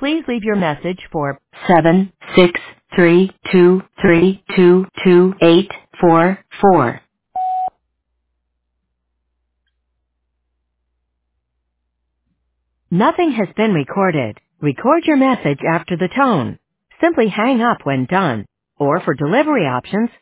Please leave your message for 76322322844. Nothing has been recorded. Record your message after the tone. Simply hang up when done. Or for delivery options,